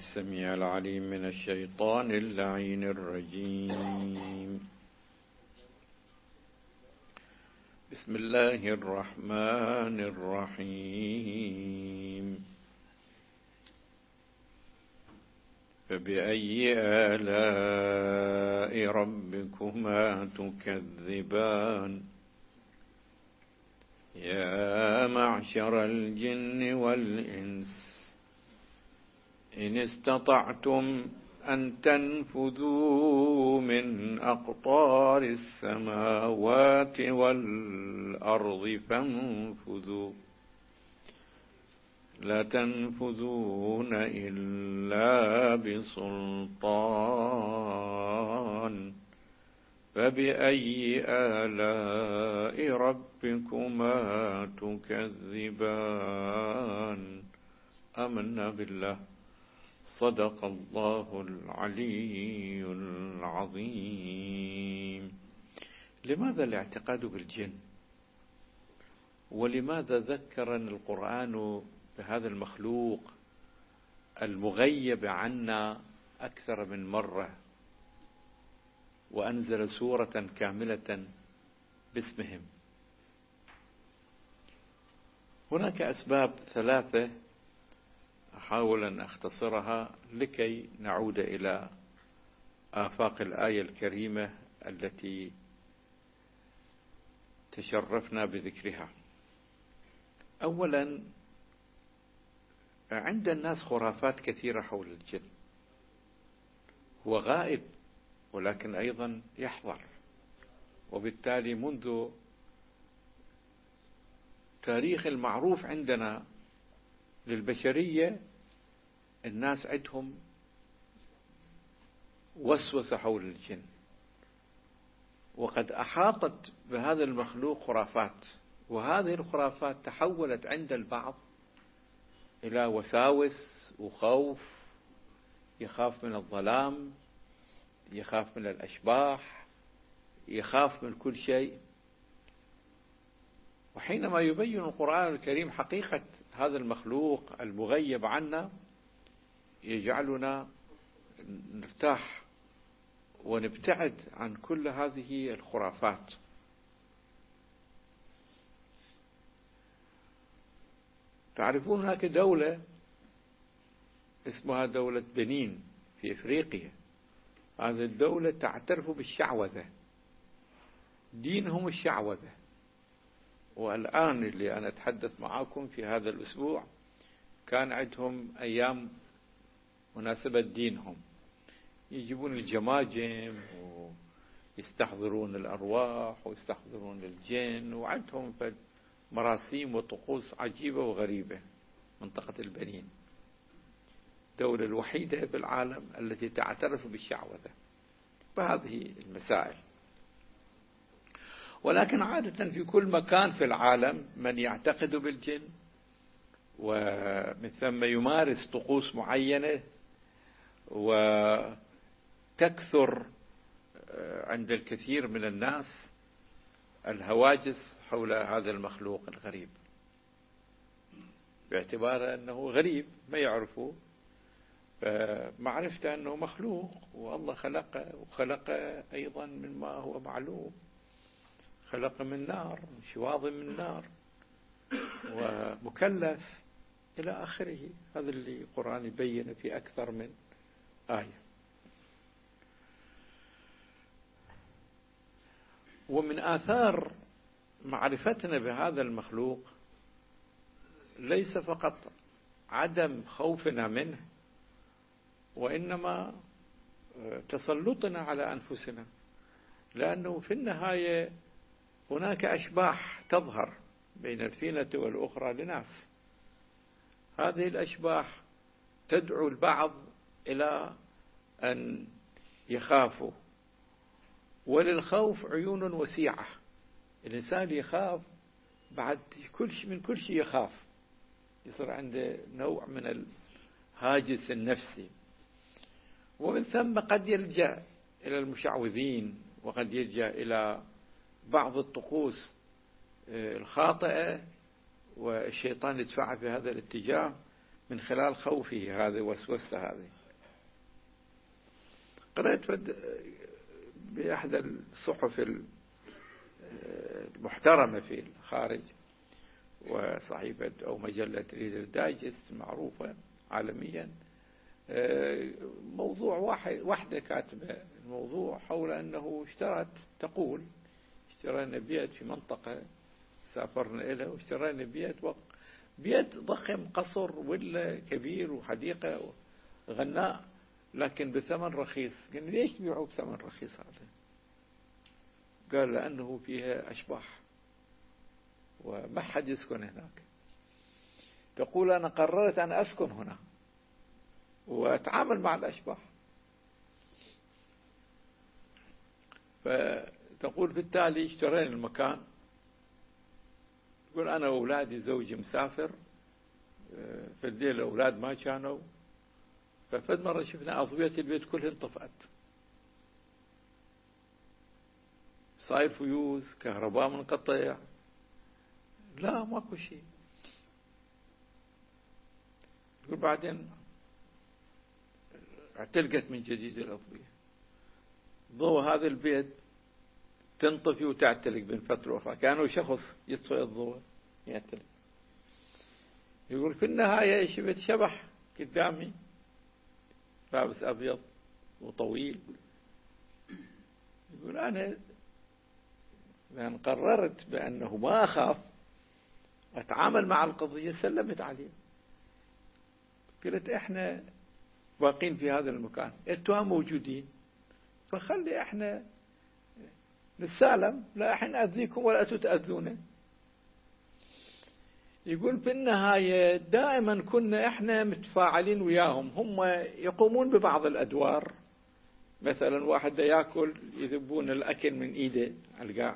السميع العليم من الشيطان اللعين الرجيم. بسم الله الرحمن الرحيم. فبأي آلاء ربكما تكذبان يا معشر الجن والإنس إن استطعتم أن تنفذوا من أقطار السماوات والأرض فانفذوا لا تنفذون إلا بسلطان فبأي آلاء ربكما تكذبان. آمنا بالله. صدق الله العلي العظيم. لماذا الاعتقاد بالجن؟ ولماذا ذكرنا القرآن بهذا المخلوق المغيب عنا أكثر من مرة، وأنزل سورة كاملة باسمهم؟ هناك أسباب ثلاثة أحاول أن أختصرها لكي نعود إلى آفاق الآية الكريمة التي تشرفنا بذكرها. أولا، عند الناس خرافات كثيرة حول الجن. هو غائب ولكن أيضا يحضر، وبالتالي منذ تاريخ المعروف عندنا للبشرية الناس عندهم وسوسة حول الجن، وقد أحاطت بهذا المخلوق خرافات، وهذه الخرافات تحولت عند البعض إلى وساوس وخوف، يخاف من الظلام، يخاف من الأشباح، يخاف من كل شيء. وحينما يبين القرآن الكريم حقيقة هذا المخلوق المغيب عنا يجعلنا نرتاح ونبتعد عن كل هذه الخرافات. تعرفون هناك دولة اسمها دولة بنين في إفريقيا. هذه الدولة تعترف بالشعوذة، دينهم الشعوذة. والآن اللي أنا أتحدث معاكم في هذا الأسبوع كان عندهم أيام مناسبة دينهم، يجيبون الجماجم ويستحضرون الأرواح ويستحضرون الجن، وعندهم مراسيم وطقوس عجيبة وغريبة. منطقة البنين الدولة الوحيدة في العالم التي تعترف بالشعوذة بهذه المسائل. ولكن عادة في كل مكان في العالم من يعتقد بالجن ومن ثم يمارس طقوس معينة، وتكثر عند الكثير من الناس الهواجس حول هذا المخلوق الغريب، باعتباره أنه غريب ما يعرفه، فمعرفته أنه مخلوق والله خلقه، وخلق أيضا مما هو معلوم، خلق من نار، من شواظ من نار، ومكلف إلى آخره. هذا اللي القرآن يبين في أكثر من آية. ومن آثار معرفتنا بهذا المخلوق ليس فقط عدم خوفنا منه، وإنما تسلطنا على أنفسنا، لأنه في النهاية هناك أشباح تظهر بين الفينة والأخرى لناس. هذه الأشباح تدعو البعض إلى أن يخافوا، وللخوف عيون وسيعة. الإنسان يخاف بعد من كل شيء يخاف، يصير عنده نوع من الهاجس النفسي. ومن ثم قد يلجأ إلى المشعوذين، وقد يلجأ إلى بعض الطقوس الخاطئة، والشيطان يدفعه في هذا الاتجاه من خلال خوفه هذه وسوسته هذه. قرأت بأحد الصحف المحترمة في الخارج، وصحيفة أو مجلة ريدر دايجست معروفة عالميا، موضوع واحدة كاتبة الموضوع حول أنه اشترينا بيت في منطقة سافرنا إليه، واشترينا بيت ضخم، قصر ولا كبير وحديقة غناء، لكن بثمن رخيص. قلنا ليش تبيعوا بثمن رخيص هذا؟ قال لأنه فيها أشباح وما حد يسكن هناك. تقول أنا قررت أن أسكن هنا وأتعامل مع الأشباح. فتقول بالتالي اشترينا المكان. تقول أنا وأولادي، زوجي مسافر في الليل، الأولاد ما كانوا، ففد مرة شفنا أضوية البيت كلها انطفأت، صاير فيوز كهرباء منقطع، لا ماكو شيء. تقول بعدين اعتلقت من جديد الأضوية، ضوء هذا البيت تنطفي وتعتلق بين فترة أخرى، كأنه شخص يطفئ الضوء يعتلق. يقول في النهاية شفت شبح قدامي لابس أبيض وطويل. يقول أنا لأن قررت بأنه ما أخاف أتعامل مع القضية سلمت عليه. قلت إحنا باقين في هذا المكان، التهم موجودين، فخلي إحنا نتسالم، لا إحنا نأذيكم ولا تتأذونا. يقول في النهاية دائما كنا إحنا متفاعلين وياهم، هم يقومون ببعض الأدوار، مثلا واحد يأكل يذبون الأكل من إيده على القاع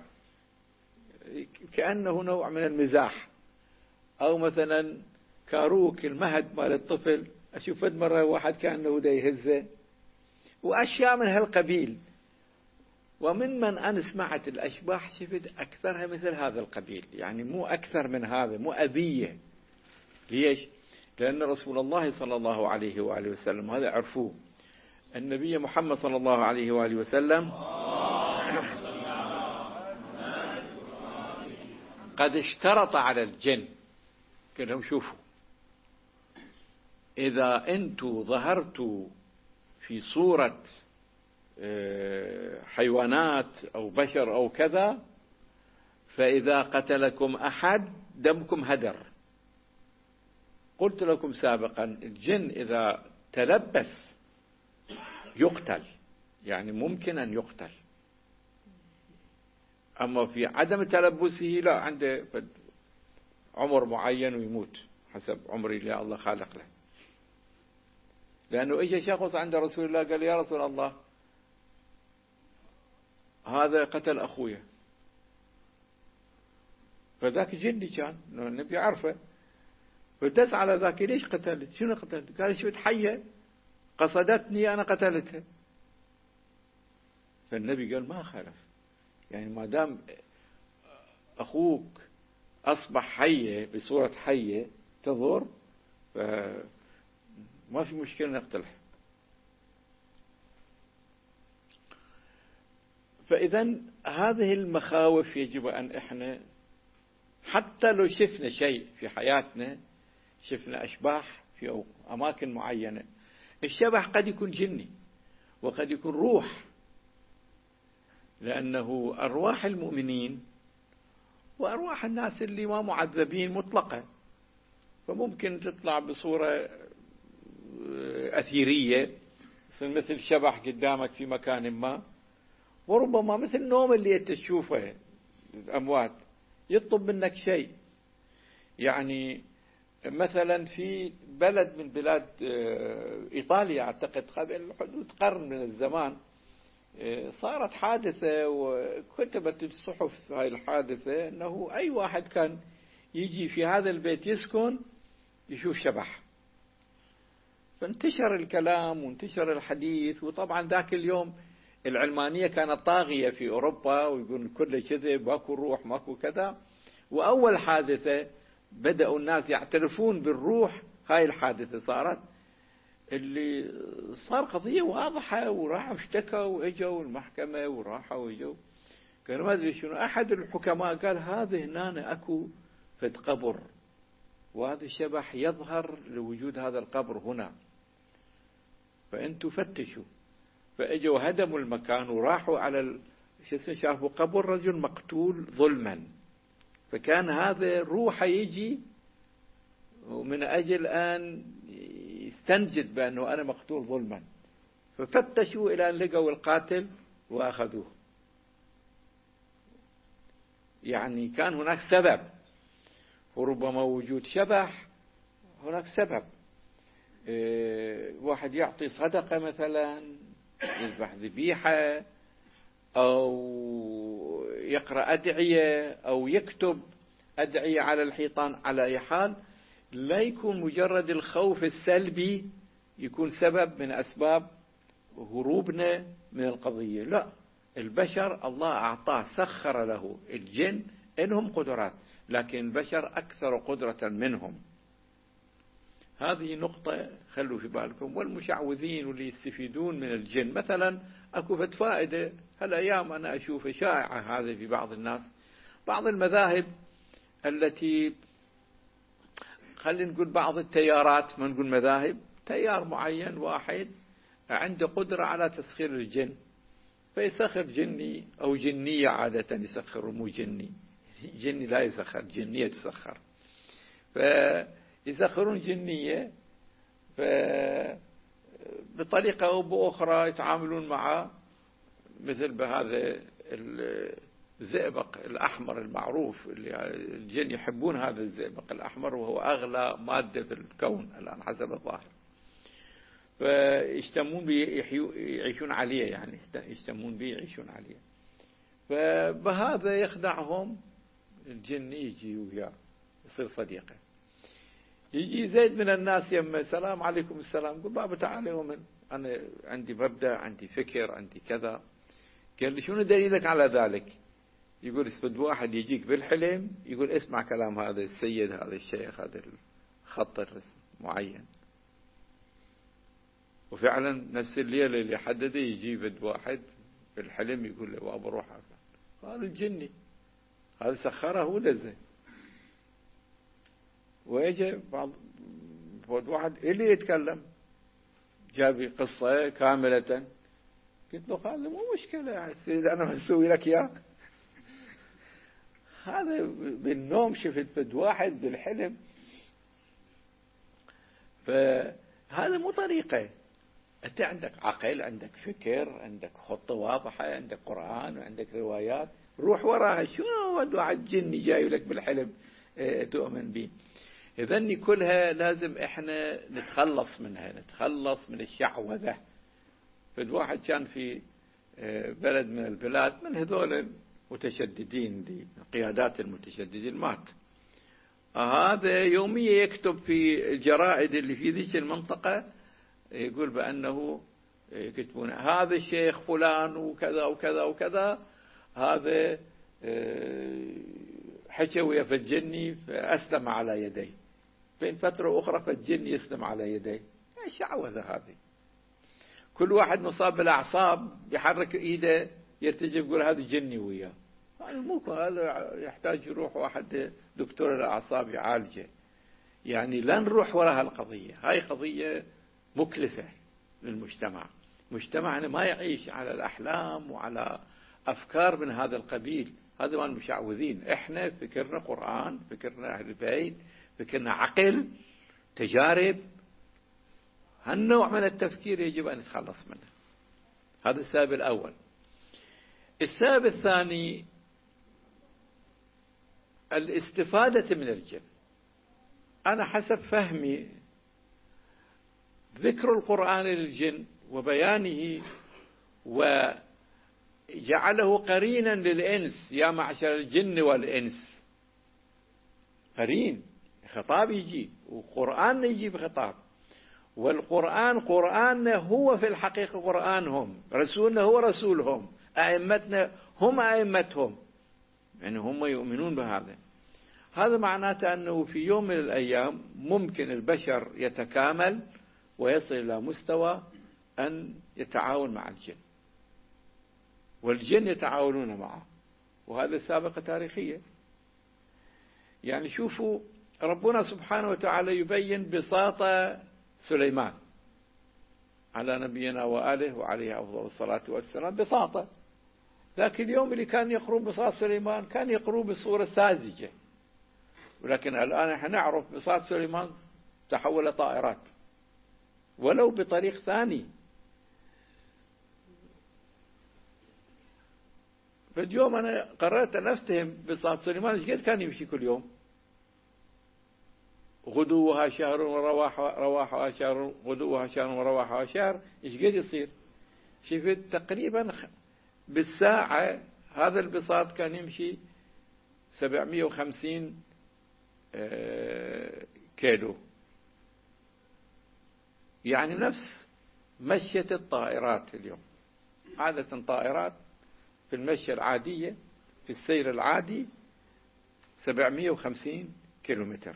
كأنه نوع من المزاح، أو مثلا كاروك المهد مال الطفل، أشوف مرة واحد كأنه دا يهزه، وأشياء من هالقبيل. ومن أنا سمعت الأشباح شفت أكثرها مثل هذا القبيل، يعني مو أكثر من هذا، مو أذية. ليش؟ لأن رسول الله صلى الله عليه وآله وسلم، هذا عرفوه، النبي محمد صلى الله عليه وآله وسلم قد اشترط على الجن، قال لهم شوفوا إذا أنتم ظهرتوا في صورة حيوانات أو بشر أو كذا، فإذا قتلكم أحد دمكم هدر. قلت لكم سابقا الجن إذا تلبس يقتل، يعني ممكن أن يقتل، أما في عدم تلبسه لا، عنده عمر معين ويموت حسب عمر اللي الله خالق له. لأنه إجا شخص عند رسول الله قال يا رسول الله هذا قتل أخويا، فذاك جندي كان النبي عرفه، فدس على ذاك ليش قتلت؟ شنو قتلت؟ قال شفت حية قصدتني أنا قتلتها. فالنبي قال ما خالف، يعني ما دام أخوك أصبح حية بصورة حية تضر، ما في مشكلة نقتله. فإذا هذه المخاوف يجب أن إحنا حتى لو شفنا شيء في حياتنا، شفنا أشباح في أماكن معينة، الشبح قد يكون جني وقد يكون روح، لأنه أرواح المؤمنين وأرواح الناس اللي ما معذبين مطلقة، فممكن تطلع بصورة أثيرية مثل شبح قدامك في مكان ما، وربما مثل النوم اللي تشوفه الأموات يطلب منك شيء. يعني مثلا في بلد من بلاد إيطاليا أعتقد قبل حدود قرن من الزمان صارت حادثة، وكتبت الصحف هاي الحادثة أنه أي واحد كان يجي في هذا البيت يسكن يشوف شبح. فانتشر الكلام وانتشر الحديث، وطبعا ذاك اليوم العلمانية كانت طاغية في أوروبا، ويقول كل كذب، ماكو روح ماكو كذا. وأول حادثة بدأوا الناس يعترفون بالروح هاي الحادثة صارت، اللي صار قضية واضحة، وراحوا اشتكوا واجوا المحكمة وراحوا واجوا، كانوا ما ادري شنو. احد الحكماء قال هذا هنا اكو فد قبر، وهذا الشبح يظهر لوجود هذا القبر هنا، فانتوا فتشوا. فاجوا هدموا المكان وراحوا على شافوا قبر رجل مقتول ظلما، فكان هذا روحه يجي ومن أجل أن يستنجد بأنه أنا مقتول ظلما، ففتشوا إلى أن لقوا القاتل وأخذوه. يعني كان هناك سبب، وربما وجود شبح هناك سبب. واحد يعطي صدقة مثلا، يذبح ذبيحة، أو يقرأ أدعية، أو يكتب أدعية على الحيطان. على أي حال لا يكون مجرد الخوف السلبي يكون سبب من أسباب هروبنا من القضية. لا، البشر الله أعطاه، سخر له الجن إنهم قدرات، لكن البشر أكثر قدرة منهم. هذه نقطة خلوا في بالكم. والمشعوذين واللي يستفيدون من الجن مثلا، أكو فائدة هالأيام أنا أشوف شائعة هذا في بعض الناس، بعض المذاهب التي خلينا نقول بعض التيارات، ما نقول مذاهب، تيار معين واحد عنده قدرة على تسخير الجن، فيسخر جني أو جنية، عادة يسخر، مو جني، جني لا يسخر، جنية تسخر. فيسخرون جنية، بطريقة أو بأخرى يتعاملون مع مثل بهذا الزئبق الأحمر المعروف، اللي الجن يحبون هذا الزئبق الأحمر، وهو أغلى مادة في الكون الآن حسب الظاهر، فيشتمون به يعيشون عليه، يعني يشتمون به يعيشون عليه. فبهذا يخدعهم الجن، يجي وياه يصير صديقه. يجي زيد من الناس يمه، السلام عليكم، السلام، يقول بابا تعال يوما، أنا عندي مبدأ، عندي فكر، عندي كذا. قال لي شنو دليلك على ذلك؟ يقول اسفد واحد يجيك بالحلم، يقول اسمع كلام هذا السيد، هذا الشيخ، هذا الخط معين. وفعلا نفس الليلة اللي حدده يجي فد واحد بالحلم يقول له بابا روح، هذا الجني، هذا سخره هو لزه. ويجي بعض واحد اللي يتكلم، جاب قصة كاملة. قلت له هذا مو مشكلة، يعني أنا أسوي لك إياه. هذا بالنوم شفت فد واحد بالحلم، فهذا مو طريقة. أنت عندك عقل، عندك فكر، عندك خطة واضحة، عندك قرآن وعندك روايات، روح وراها. شنو واحد جني جاي لك بالحلم تؤمن به؟ إذن كلها لازم إحنا نتخلص منها، نتخلص من الشعوذة. فالواحد كان في بلد من البلاد من هذول المتشددين دي، قيادات المتشددين، مات. هذا يوميا يكتب في الجرائد اللي في ذيك المنطقة، يقول بأنه يكتبون هذا الشيخ فلان وكذا وكذا وكذا، هذا حكى ويا فالجني فأسلم على يديه، بين فترة أخرى فالجن يسلم على يديه. شعوذة هذه. كل واحد مصاب بالأعصاب يحرك إيده يرتجف، يقول هذا جني وياه. هذا مو، هذا يحتاج يروح واحد دكتور الأعصاب يعالجه. يعني لا نروح وراء هالقضية، هاي قضية مكلفة للمجتمع. مجتمعنا ما يعيش على الأحلام وعلى أفكار من هذا القبيل. هذا ما المشعوذين. إحنا فكرنا قرآن، فكرنا أهل البيت، فكرنا عقل، تجارب. هالنوع من التفكير يجب أن نتخلص منه. هذا السبب الأول. السبب الثاني الاستفادة من الجن. أنا حسب فهمي ذكر القرآن للجن وبيانه وجعله قرينا للإنس، يا معشر الجن والإنس، قرين، خطاب يجي، وقرآن يجي بخطاب. والقرآن قرآننا هو في الحقيقة قرآنهم، رسولنا هو رسولهم، أئمتنا هم أئمتهم، يعني هم يؤمنون بهذا. هذا معناته أنه في يوم من الأيام ممكن البشر يتكامل ويصل إلى مستوى أن يتعاون مع الجن، والجن يتعاونون معه، وهذا سابقة تاريخية. يعني شوفوا ربنا سبحانه وتعالى يبين بساطة سليمان على نبينا وآله وعليه أفضل الصلاة والسلام بساطة، لكن اليوم اللي كان يقرؤ بساط سليمان كان يقرؤ بصورة ساذجة، ولكن الآن احنا نعرف بساط سليمان تحول طائرات ولو بطريق ثاني. فاليوم أنا قررت أن أفتهم بساط سليمان إيش قد كان يمشي كل يوم، غدوها شهر ورواحها شهر، غدوها شهر ورواحها شهر، إيش قد يصير؟ شفت تقريبا بالساعة هذا البساط كان يمشي 750 كيلو، يعني نفس مشية الطائرات اليوم. عادة طائرات في المشية العادية في السير العادي 750 كيلومتر،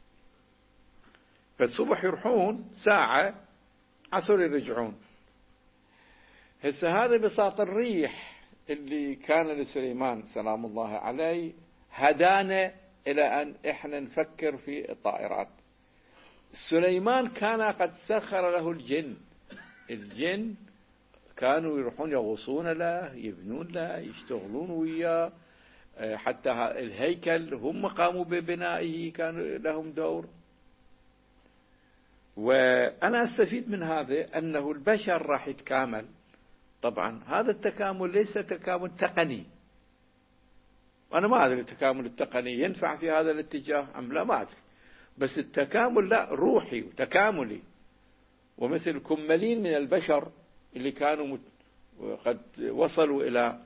فالصبح يروحون ساعة، عصر يرجعون. هسه هذا بساط الريح اللي كان لسليمان سلام الله عليه هدانا إلى أن إحنا نفكر في الطائرات. سليمان كان قد سخر له الجن كانوا يروحون يغوصون له، يبنون له، يشتغلون وياه، حتى الهيكل هم قاموا ببنائه، كانوا لهم دور. وأنا أستفيد من هذا أنه البشر راح يتكامل. طبعا هذا التكامل ليس تكامل تقني، وأنا ما أدري التكامل التقني ينفع في هذا الاتجاه أم لا، ما أدري، بس التكامل لا، روحي وتكاملي. ومثل كملين من البشر اللي كانوا قد وصلوا إلى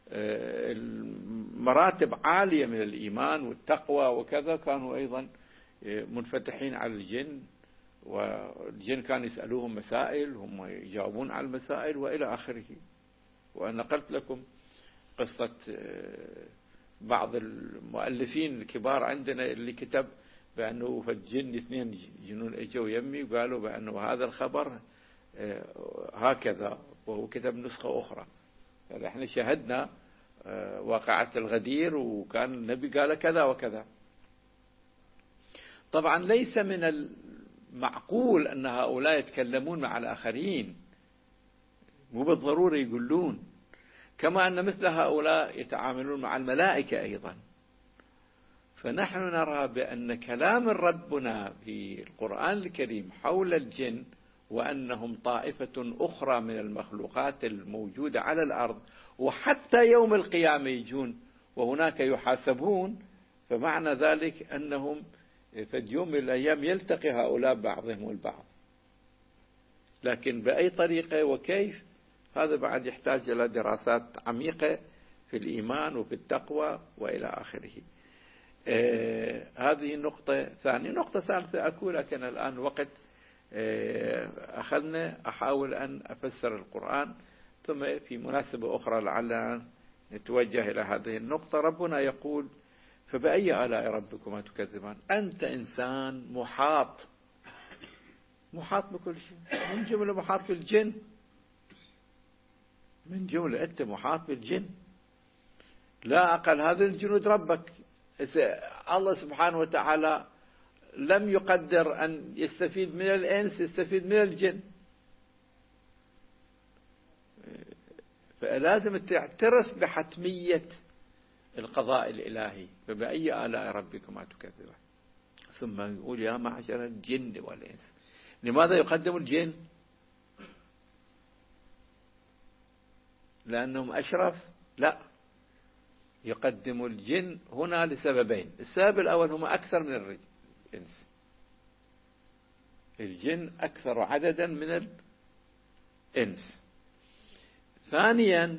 مراتب عالية من الإيمان والتقوى وكذا، كانوا أيضا منفتحين على الجن، والجن كانوا يسألوهم مسائل هم يجاوبون على المسائل وإلى آخره. وأنا قلت لكم قصة بعض المؤلفين الكبار عندنا اللي كتب بأنه في الجن 2 جنون اجوا يمي وقالوا بأنه هذا الخبر هكذا، وهو كتب نسخة أخرى. يعني احنا شاهدنا واقعة الغدير وكان النبي قال كذا وكذا. طبعا ليس من المعقول أن هؤلاء يتكلمون مع الآخرين، مو بالضرورة يقولون، كما أن مثل هؤلاء يتعاملون مع الملائكة أيضا. فنحن نرى بأن كلام ربنا في القرآن الكريم حول الجن وأنهم طائفة أخرى من المخلوقات الموجودة على الأرض، وحتى يوم القيامة يجون وهناك يحاسبون، فمعنى ذلك أنهم في يوم من الأيام يلتقي هؤلاء بعضهم البعض. لكن بأي طريقة وكيف، هذا بعد يحتاج إلى دراسات عميقة في الإيمان وفي التقوى وإلى آخره. هذه نقطة ثانية. نقطة ثالثة أقول، لكن الآن وقت أخذنا، أحاول أن أفسر القرآن، ثم في مناسبة أخرى لعلنا نتوجه إلى هذه النقطة. ربنا يقول: فبأي آلاء ربكما تكذبان. أنت إنسان محاط بكل شيء، من جملة محاط بالجن، من جملة أنت محاط بالجن، لا أقل هذا الجنود ربك. الله سبحانه وتعالى لم يقدر أن يستفيد من الإنس، يستفيد من الجن، فلازم تعترف بحتمية القضاء الإلهي. فبأي آلاء ربكما تكذبان. ثم يقول: يا معشر الجن والإنس. لماذا يقدم الجن؟ لأنهم أشرف؟ لا، يقدم الجن هنا لسببين. السبب الأول: هم أكثر من الإنس، الجن أكثر عددا من الإنس. ثانيا،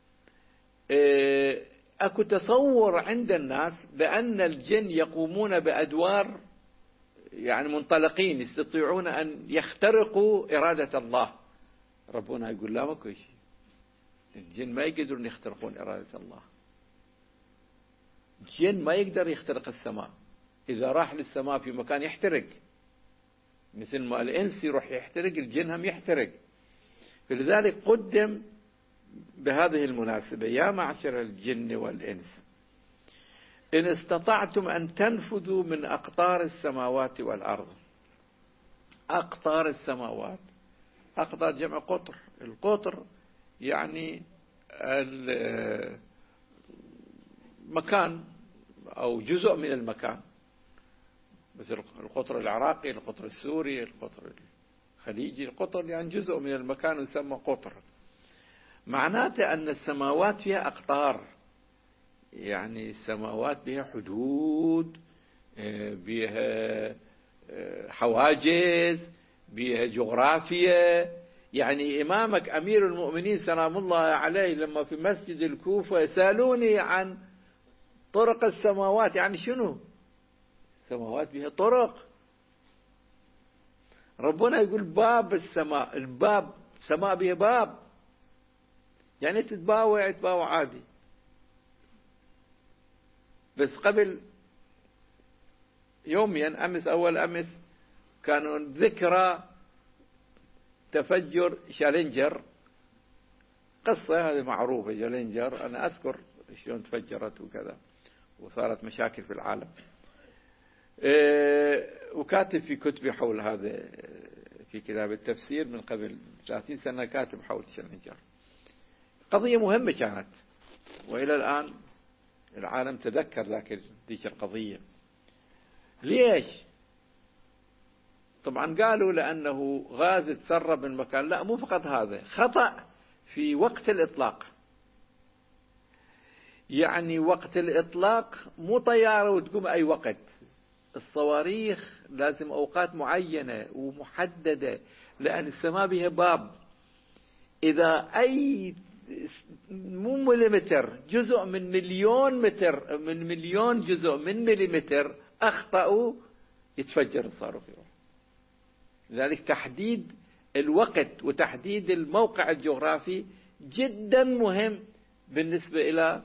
أكو تصور عند الناس بأن الجن يقومون بأدوار، يعني منطلقين يستطيعون أن يخترقوا إرادة الله. ربنا يقول: لا، ماكو شيء، الجن ما يقدرون يخترقون إرادة الله. الجن ما يقدر يخترق السماء، إذا راح للسماء في مكان يحترق، مثل ما الإنس يروح يحترق الجن هم يحترق. فلذلك قدم بهذه المناسبة: يا معشر الجن والإنس إن استطعتم أن تنفذوا من أقطار السماوات والأرض. أقطار السماوات، أقطار جمع قطر، القطر يعني المكان أو جزء من المكان، مثل القطر العراقي، القطر السوري، القطر الخليجي. القطر يعني جزء من المكان يسمى قطر. معناته أن السماوات فيها أقطار، يعني السماوات بها حدود، بها حواجز، بها جغرافيا. يعني إمامك أمير المؤمنين سلام الله عليه لما في مسجد الكوفة سألوني عن طرق السماوات، يعني شنو؟ السماوات بها طرق. ربنا يقول باب السماء، الباب سماء بها باب، يعني تتباوع عادي. بس قبل يومين أول أمس كانوا ذكرى تفجر شالنجر. قصة هذه معروفة، شالنجر أنا أذكر شلون تفجرت وكذا، وصارت مشاكل في العالم. وكاتب في كتبي حول هذا، في كتاب التفسير من قبل 30 سنة كاتب حول شالنجر. قضية مهمة كانت، وإلى الآن العالم تذكر ذيك القضية. ليش؟ طبعا قالوا لأنه غاز تسرب من مكان. لا، مو فقط هذا، خطأ في وقت الإطلاق. يعني وقت الإطلاق مو طيارة وتقوم أي وقت. الصواريخ لازم أوقات معينة ومحددة، لأن السماء بها باب. إذا أي مو مليمتر، جزء من مليون متر، من مليون جزء من مليمتر أخطأوا يتفجر الصاروخ. لذلك تحديد الوقت وتحديد الموقع الجغرافي جدا مهم بالنسبة إلى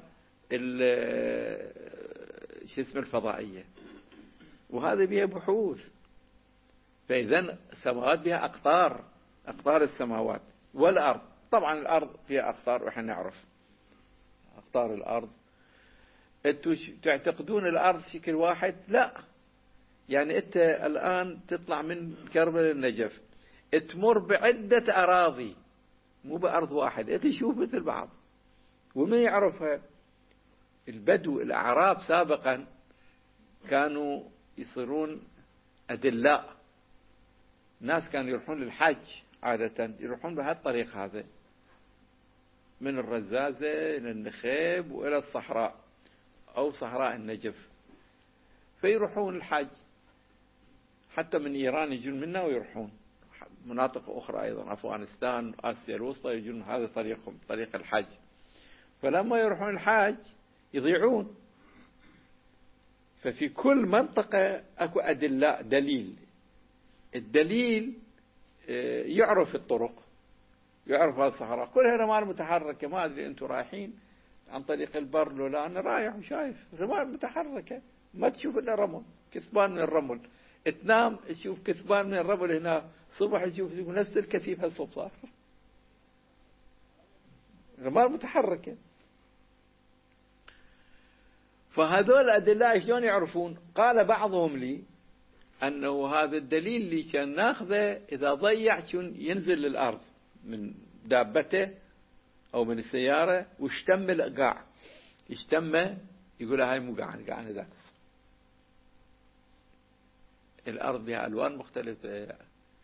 الفضائية، وهذا بها بحوث. فإذا السماوات بها أقطار، أقطار السماوات والأرض. طبعا الأرض فيها أقطار وإحنا نعرف أقطار الأرض. أنتوا تعتقدون الأرض شكل واحد؟ لا، يعني أنت الآن تطلع من كربلاء للنجف تمر بعدة أراضي، مو بأرض واحد. أنت تشوف مثل بعض. وما يعرفها البدو الأعراب سابقا كانوا يصيرون أدلاء. ناس كانوا يروحون للحج عادة، يروحون بهالطريق هذا من الرزازة إلى النخيب وإلى الصحراء أو صحراء النجف، فيروحون الحج. حتى من إيران يجون منا ويروحون مناطق أخرى أيضا، أفغانستان، آسيا الوسطى، يجون هذا طريقهم، طريق الحج. فلما يروحون الحج يضيعون. ففي كل منطقة أكو أدلاء، دليل. الدليل يعرف الطرق، يعرف الصحراء كلها رمال متحركة. ما أدري أنتم رايحين عن طريق البر لو لا، أنا رايح وشايف رمال متحركة، ما تشوف إلا رمل، كثبان من الرمل. تنام تشوف كثبان من الرمل هنا، صبح تشوف نفس الكثيب هالصبح صار رمال متحركة. فهذول الأدلاء شلون يعرفون؟ قال بعضهم لي أنه هذا الدليل اللي كان ناخذه إذا ضيع كان ينزل للأرض من دابته أو من السيارة واشتم القاع، يشتمه يقول هاي مو قاعنا، قاعنا ذاك. الأرض بها ألوان مختلفة،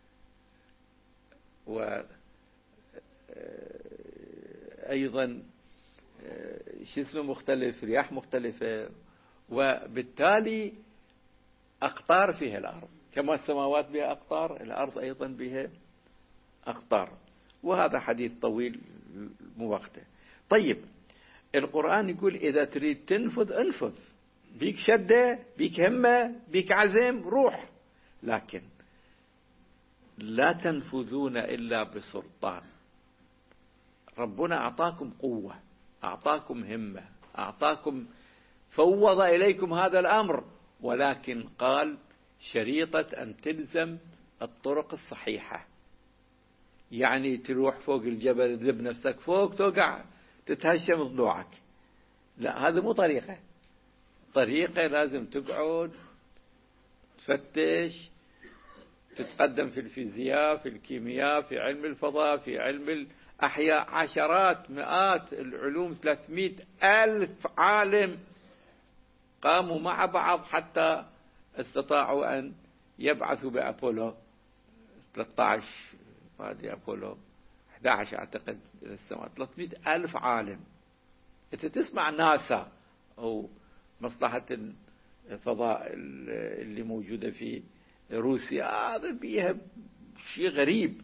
وأيضا مختلف، رياح مختلفة، وبالتالي أقطار فيها الأرض. كما السماوات بها أقطار، الأرض أيضا بها أقطار. وهذا حديث طويل مو وقته. طيب، القرآن يقول إذا تريد تنفذ انفذ، بيك شدة، بيك همة، بيك عزم، روح. لكن لا تنفذون إلا بسلطان. ربنا أعطاكم قوة، أعطاكم همة، أعطاكم، فوض إليكم هذا الأمر، ولكن قال شريطة أن تلزم الطرق الصحيحة. يعني تروح فوق الجبل تذب نفسك فوق توقع تتهشم ضلوعك، لا، هذا مو طريقة. طريقة لازم تقعد تفتش، تتقدم في الفيزياء، في الكيمياء، في علم الفضاء، في علم الأحياء، عشرات مئات العلوم، 300,000 عالم قاموا مع بعض حتى استطاعوا أن يبعثوا بأبولو 13، هذه أبولو 11 أعتقد إلى السماء، 300,000 عالم. أنت تسمع ناسا أو مصلحة الفضاء اللي موجودة في روسيا، هذا بيها شيء غريب.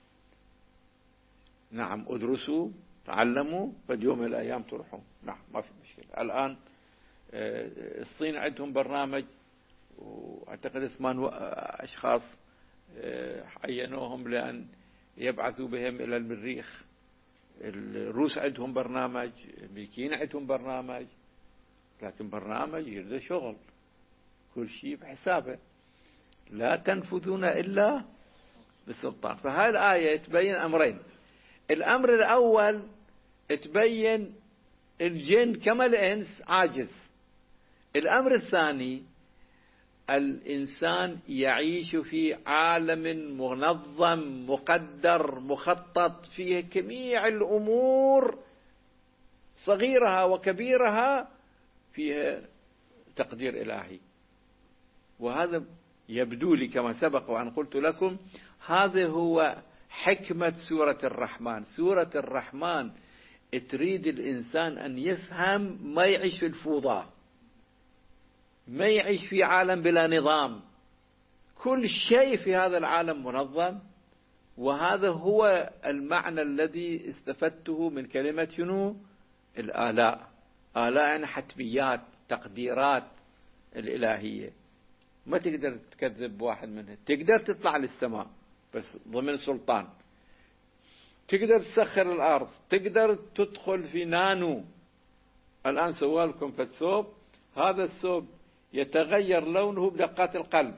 نعم، ادرسوا تعلموا، فاليوم من الأيام تروحون. نعم، ما في مشكلة. الآن الصين عندهم برنامج، واعتقد 8 أشخاص عينوهم لأن يبعثوا بهم إلى المريخ. الروس عندهم برنامج، الأمريكيين عندهم برنامج، لكن برنامج يريد شغل، كل شيء بحسابه. لا تنفذون إلا بسلطان. فهذه الآية تبين أمرين. الأمر الأول تبين الجن كما الإنس عاجز. الأمر الثاني الإنسان يعيش في عالم منظم مقدر مخطط، فيه جميع الأمور صغيرها وكبيرها فيها تقدير إلهي. وهذا يبدو لي كما سبق وأن قلت لكم، هذا هو حكمة سورة الرحمن. سورة الرحمن تريد الإنسان أن يفهم، ما يعيش في الفوضى، ما يعيش في عالم بلا نظام. كل شيء في هذا العالم منظم. وهذا هو المعنى الذي استفدته من كلمة شنو؟ الآلاء. آلاء يعني حتميات، تقديرات الإلهية. ما تقدر تكذب واحد منها. تقدر تطلع للسماء بس ضمن سلطان، تقدر تسخر الأرض، تقدر تدخل في نانو. الآن سوالكم في الثوب، هذا الثوب يتغير لونه بدقات القلب.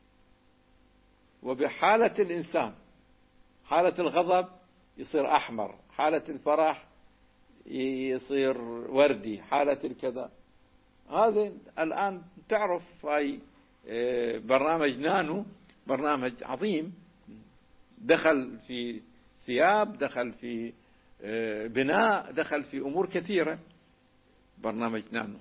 وبحالة الإنسان، حالة الغضب يصير أحمر، حالة الفرح يصير وردي، حالة الكذا. هذا الآن تعرف هاي برنامج نانو، برنامج عظيم، دخل في ثياب، دخل في بناء، دخل في أمور كثيرة، برنامج نانو.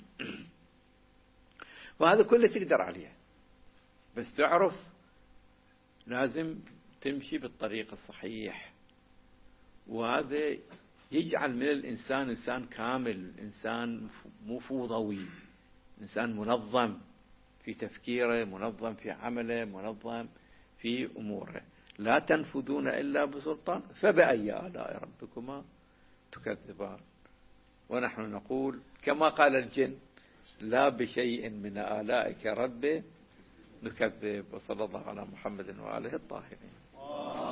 وهذا كله تقدر عليه، بس تعرف لازم تمشي بالطريق الصحيح. وهذا يجعل من الإنسان إنسان كامل، إنسان مو فوضوي، إنسان منظم في تفكيره، منظم في عمله، منظم في أموره. لا تنفذون إلا بسلطان فبأي آلاء ربكما تكذبان. ونحن نقول كما قال الجن: لا بشيء من آلائك ربي نكذب. وصلى الله على محمد وآله الطاهرين.